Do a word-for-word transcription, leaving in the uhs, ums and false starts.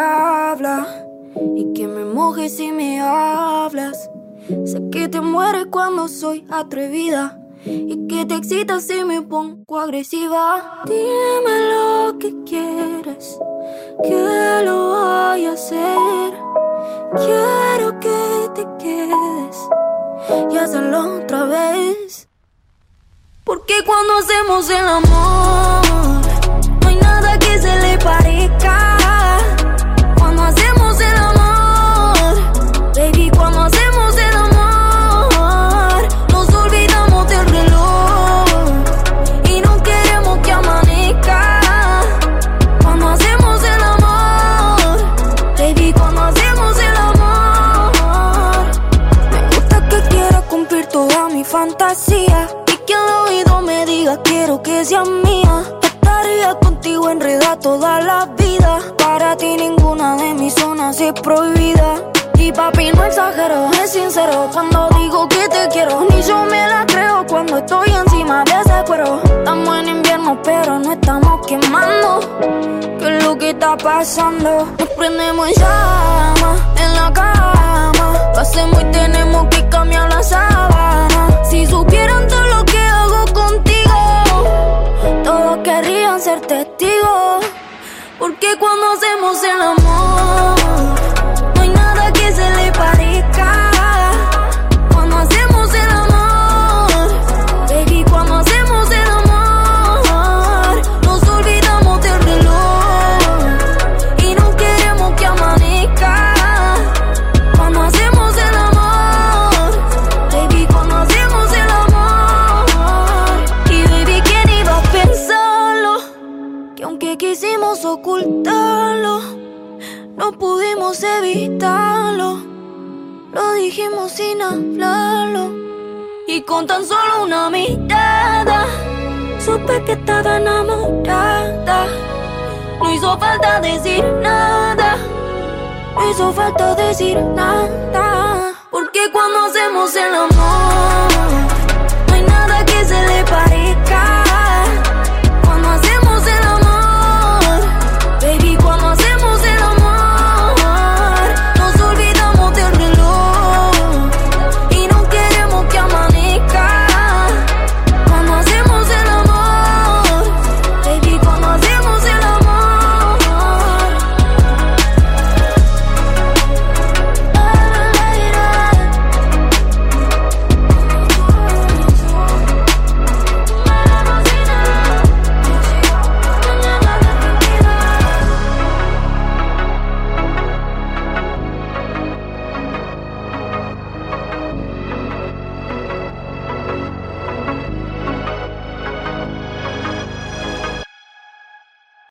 habla y que me mojes si me hablas. Sé que te mueres cuando soy atrevida y que te excitas si me pongo agresiva. Dime lo que quieres, que lo voy a hacer. Quiero que te quedes y hacerlo otra vez. Porque cuando hacemos el amor, no hay nada que se le parezca. Cuando hacemos el amor, baby, cuando hacemos el amor, nos olvidamos del reloj y no queremos que amanezca. Cuando hacemos el amor, baby, cuando hacemos el amor, me gusta que quieras cumplir toda mi fantasía y que al oído me diga quiero que seas mía. Estaría contigo enredada toda la vida. Para ti ninguna de mis zonas es prohibida. Y papi, no exagero, es sincero cuando digo que te quiero. Ni yo me la creo cuando estoy encima de ese cuero. Estamos en invierno pero no estamos quemando. ¿Qué es lo que está pasando? Nos prendemos en llamas en la cama. Lo hacemos y tenemos que cambiar la sábana. Si supieran todo lo que hago contigo, todos querrían ser testigos. Porque cuando hacemos el amor, no hay nada que se le parezca. Cuando hacemos el amor, baby, cuando hacemos el amor, nos olvidamos del reloj y no queremos que amanezca. Cuando hacemos el amor, baby, cuando hacemos el amor. Y baby, ¿quién iba a pensarlo? Que aunque quisimos ocultarlo, no pudimos evitarlo. Lo dijimos sin hablarlo y con tan solo una mirada supe que estaba enamorada. No hizo falta decir nada, no hizo falta decir nada. Porque cuando hacemos el amor,